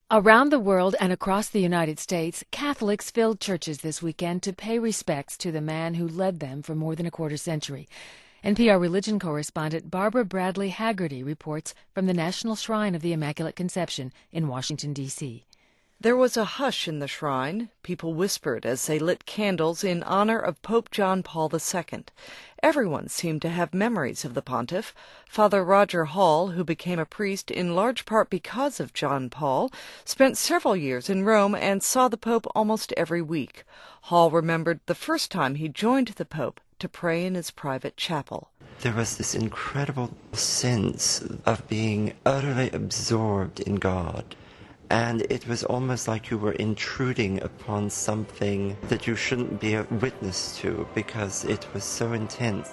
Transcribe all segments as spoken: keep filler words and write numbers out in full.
Around the world and across the United States, Catholics filled churches this weekend to pay respects to the man who led them for more than a quarter century. N P R religion correspondent Barbara Bradley Haggerty reports from the National Shrine of the Immaculate Conception in Washington, D C There was a hush in the shrine. People whispered as they lit candles in honor of Pope John Paul the Second. Everyone seemed to have memories of the pontiff. Father Roger Hall, who became a priest in large part because of John Paul, spent several years in Rome and saw the Pope almost every week. Hall remembered the first time he joined the Pope to pray in his private chapel. There was this incredible sense of being utterly absorbed in God. And it was almost like you were intruding upon something that you shouldn't be a witness to because it was so intense.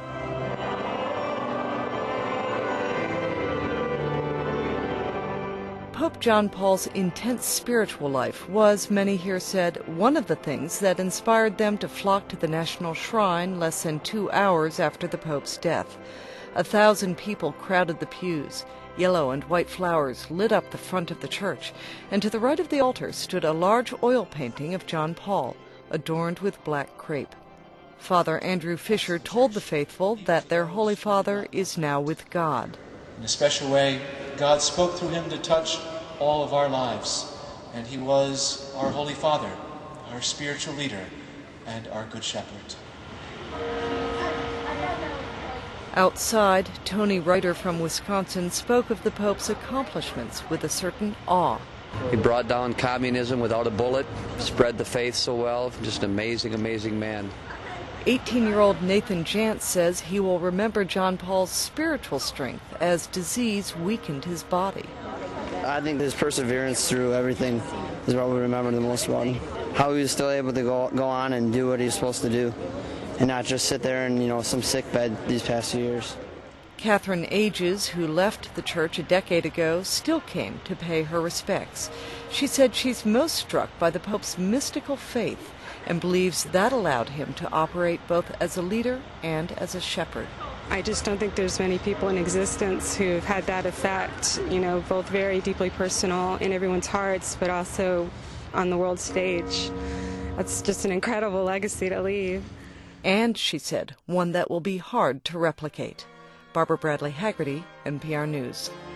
Pope John Paul's intense spiritual life was, many here said, one of the things that inspired them to flock to the National Shrine less than two hours after the Pope's death. A thousand people crowded the pews. Yellow and white flowers lit up the front of the church, and to the right of the altar stood a large oil painting of John Paul, adorned with black crepe. Father Andrew Fisher told the faithful that their Holy Father is now with God. In a special way, God spoke through him to touch all of our lives, and he was our Holy Father, our spiritual leader, and our Good Shepherd. Outside, Tony Ryder from Wisconsin spoke of the Pope's accomplishments with a certain awe. He brought down communism without a bullet, spread the faith so well, just an amazing, amazing man. eighteen-year-old Nathan Jantz says he will remember John Paul's spiritual strength as disease weakened his body. I think his perseverance through everything is what we remember the most about him. How he was still able to go, go on and do what he was supposed to do, and not just sit there in, you know, some sick bed these past few years. Catherine Ages, who left the church a decade ago, still came to pay her respects. She said she's most struck by the Pope's mystical faith and believes that allowed him to operate both as a leader and as a shepherd. I just don't think there's many people in existence who've had that effect, you know, both very deeply personal in everyone's hearts, but also on the world stage. That's just an incredible legacy to leave. And, she said, one that will be hard to replicate. Barbara Bradley Haggerty, N P R News.